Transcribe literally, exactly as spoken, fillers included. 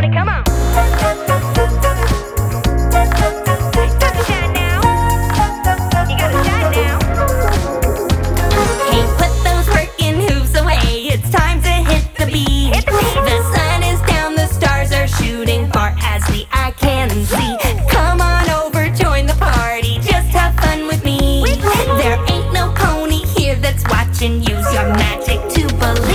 everybody, come on. Got to shine now. You gotta shine now. Hey, put those working hooves away. It's time to hit the beat. Hit the beat. The sun is down, the stars are shooting far as the eye can see. Come on over, join the party, just have fun with me. There ain't no pony here that's watching. Use your magic to believe.